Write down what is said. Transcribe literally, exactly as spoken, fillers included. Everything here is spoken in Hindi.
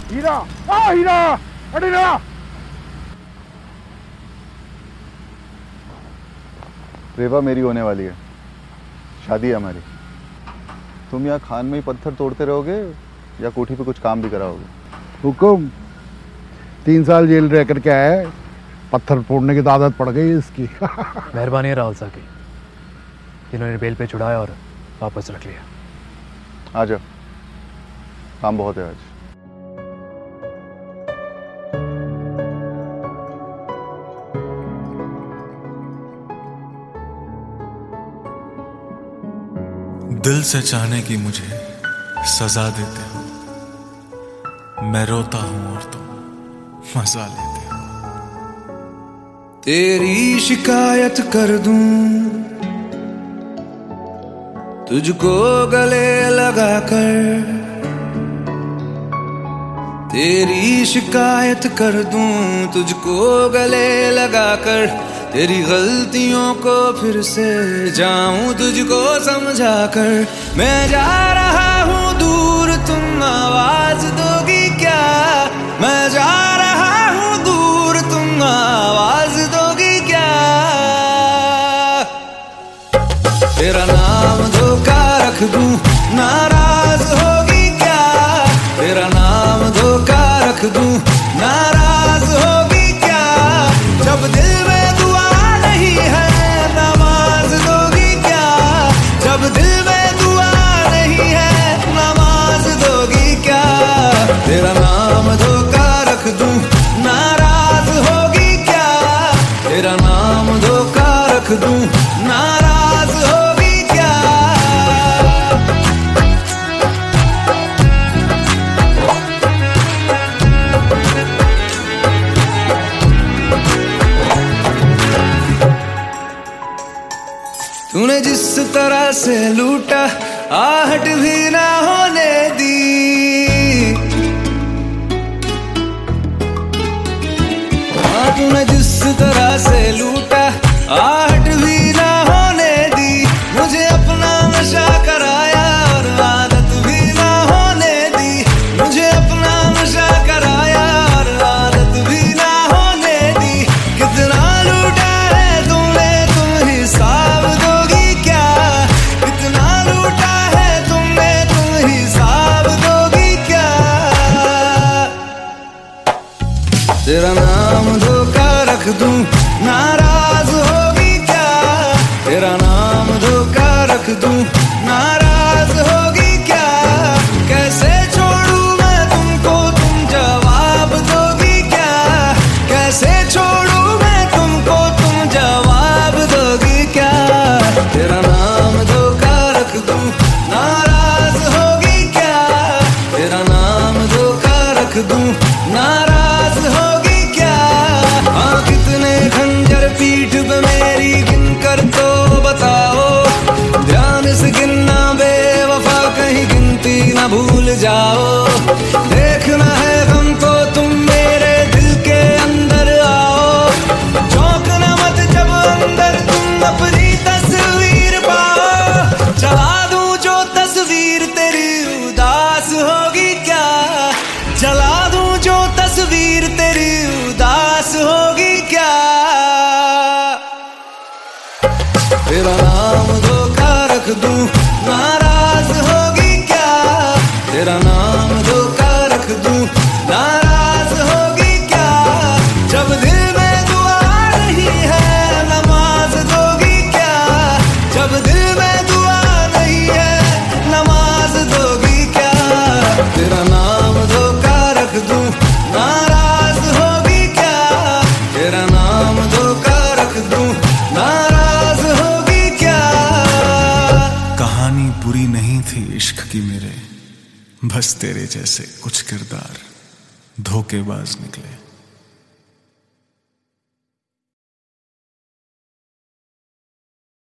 हीरा, आ हीरा, अरे ना। रेवा मेरी होने वाली है, शादी है हमारी। तुम यहाँ खान में ही पत्थर तोड़ते रहोगे या कोठी पे कुछ काम भी कराओगे? हुकुम, तीन साल जेल रह कर क्या है, पत्थर फोड़ने की तो आदत पड़ गई इसकी। मेहरबानी है राहुल साहब की, जिन्होंने बेल पे छुड़ाया और वापस रख लिया। आ जाओ, काम बहुत है आज। दिल से चाहने की मुझे सजा देते हो, मैं रोता हूं और तुम मजा लेते हो। तेरी शिकायत कर दूं, तुझको गले लगाकर। तेरी शिकायत कर दूं, तुझको गले लगाकर। तेरी गलतियों को फिर से जाऊं तुझको समझा कर। मैं जा रहा हूं दूर, तुम आवाज दोगी क्या? मैं जा रहा हूं दूर, तुम आवाज दोगी क्या? तेरा नाम धोखा रख दूं, नाराज होगी क्या? तेरा नाम धोखा रख दूं, नाराज होगी क्या? जब दिल में तेरा नाम धोखा रख दूं, नाराज होगी क्या? तेरा नाम धोखा रख दूं, नाराज होगी क्या? तूने जिस तरह से लूटा, आहट भी ना होने दी। तूने जिस तरह से लूटा, आहट भी ना होने दी। मुझे अपना नशा कराया और आदत भी ना होने दी। मुझे अपना नशा कराया और आदत भी ना होने दी। कितना लूटा है तुमने, तुम हिसाब दोगी क्या? कितना लूटा है तुमने, तुम हिसाब दोगी क्या? तेरा नाम धोखा रख दूं, नाराज होगी क्या? तेरा नाम धोखा रख दूं, नाराज होगी क्या? कैसे छोड़ूं मैं तुमको, तुम जवाब दोगी क्या? कैसे छोड़ूं मैं तुमको, तुम जवाब दोगी क्या? तेरा नाम धोखा रख दूं, नाराज होगी क्या? तेरा नाम धोखा रख दूं, नाराज होगी क्या? हाँ, कितने खंजर पीठ पे मेरी गिन कर तो बताओ। ध्यान से गिनना बेवफा, कहीं गिनती ना भूल जाओ। देखना है हमको, तुम मेरे दिल के अंदर आओ। चौंकना मत जब अंदर तुम अपनी तस्वीर पाओ। चला दूं जो तस्वीर तेरी उदास होगी क्या? जला दूं जो तस्वीर तेरी उदास होगी क्या? तेरा नाम धोखा रख दूं, नाराज होगी क्या? तेरा नाम धोखा रख दूं, नाराज होगी क्या? जब दिल में दुआ नहीं है, नमाज दोगी क्या? जब दिल में दुआ नहीं है, नमाज दोगी क्या? तेरा नाम धोखा रख दूं, नाराज होगी क्या? तेरा नाम धोखा रख दूं, नाराज होगी क्या? कहानी बुरी नहीं थी इश्क की मेरे, बस तेरे जैसे कुछ किरदार धोखेबाज निकले।